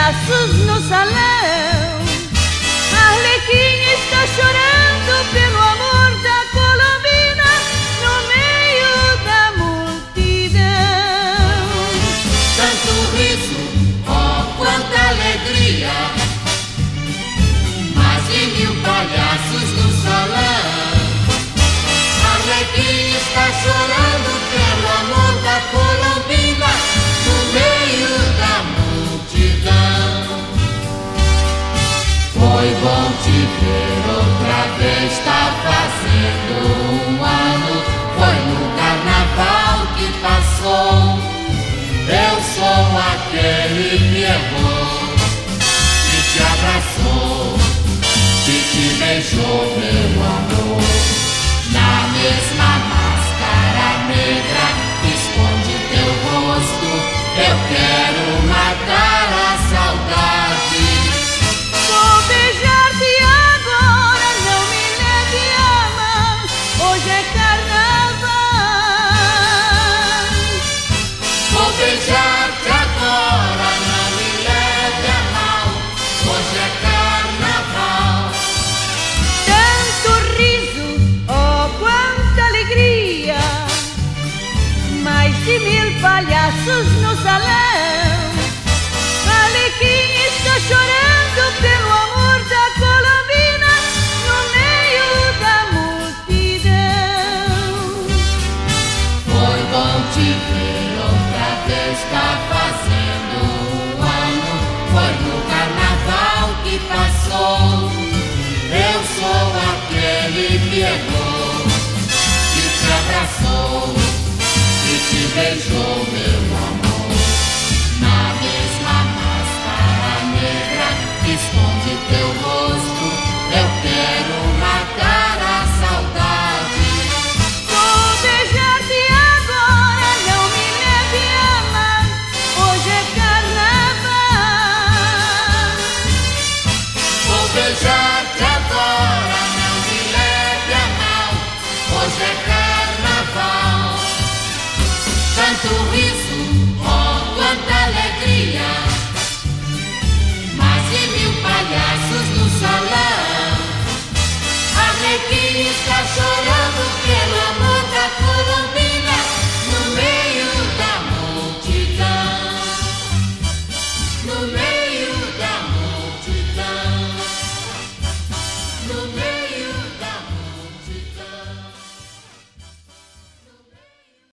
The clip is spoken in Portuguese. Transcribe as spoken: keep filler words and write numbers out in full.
palhaços no salão. Arlequim está chorando pelo amor da Colombina no meio da multidão. Tanto riso, oh, quanta alegria, mais de mil palhaços no salão. Arlequim está chorando pelo amor da Colombina no meio da multidão. Foi bom te ver outra vez, tá fazendo um ano. Foi no carnaval que passou. Eu sou aquele que errou, que te abraçou, que te beijou, meu amor. Na mesma máscara negra que esconde teu rosto, eu quero matar a saudade. Vou beijar-te agora, não me leve a mão, hoje é carnaval. Vou beijar-te agora, não me leve a mal, hoje é carnaval. Tanto riso, oh, quanta alegria, mais de mil palhaços no salão. Arlequim está chorando pelo amor da Colombina no meio da multidão. Foi bom te ver outra vez, tá fazendo um ano. Foi no carnaval que passou. Eu sou aquele que errou, que te abraçou, que te beijou, meu